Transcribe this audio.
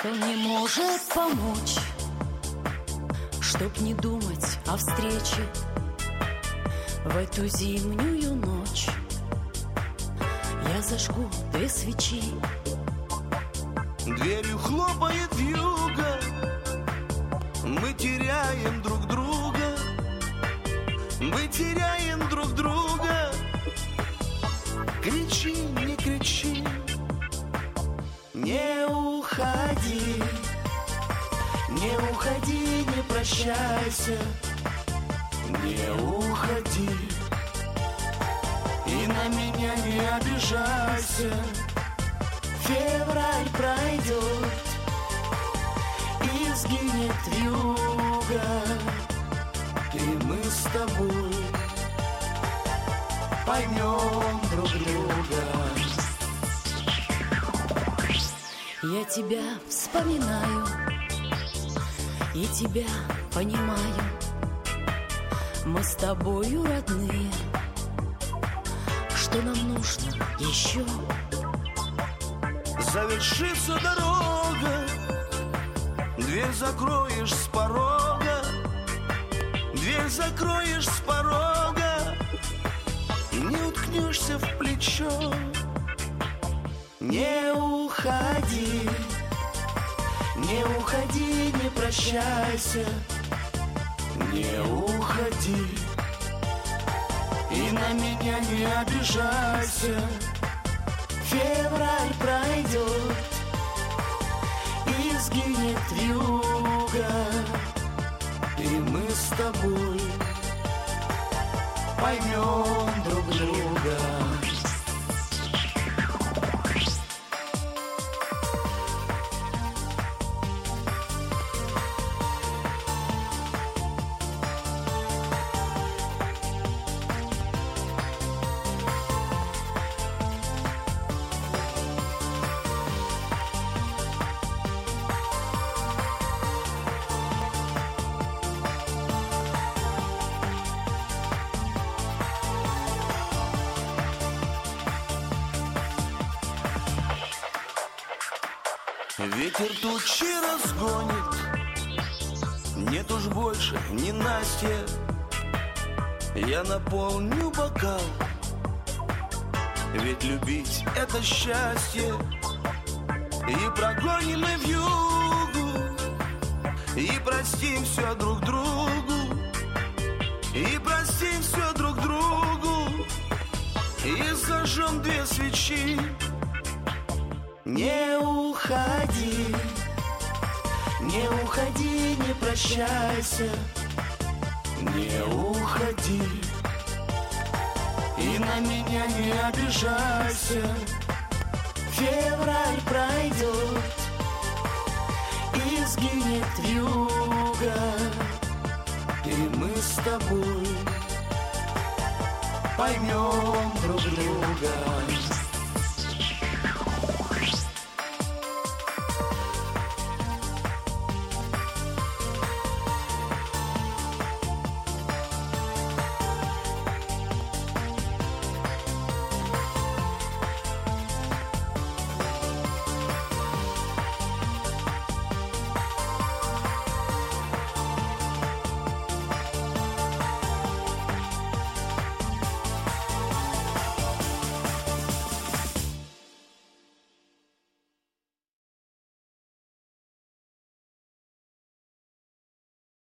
что не может помочь, чтоб не думать о встрече в эту зимнюю ночь. Я зажгу 2 свечи. Дверью хлопает вьюга, мы теряем друг друга, мы теряем друг друга. Кричи, не кричи, не уходи, не уходи, не прощайся, не уходи, и на меня не обижайся. Февраль пройдет, и сгинет вьюга, и мы с тобой поймем друг друга. Я тебя вспоминаю и тебя понимаю. Мы с тобою родные. Что нам нужно еще? Завершится дорога, дверь закроешь с порога, дверь закроешь с порога, не уткнешься в плечо. Не уходи, не уходи, не прощайся, не уходи, и на меня не обижайся. Февраль пройдет, и сгинет вьюга, и мы с тобой поймем друг друга. Ветер тучи разгонит, нет уж больше ни Насти. Я наполню бокал, ведь любить — это счастье. И прогоним мы вьюгу, и простим все друг другу, и простим все друг другу, и зажжем 2 свечи. Не уходи, не уходи, не прощайся, не уходи, и на меня не обижайся. Февраль пройдет, и сгинет вьюга, и мы с тобой поймем друг друга.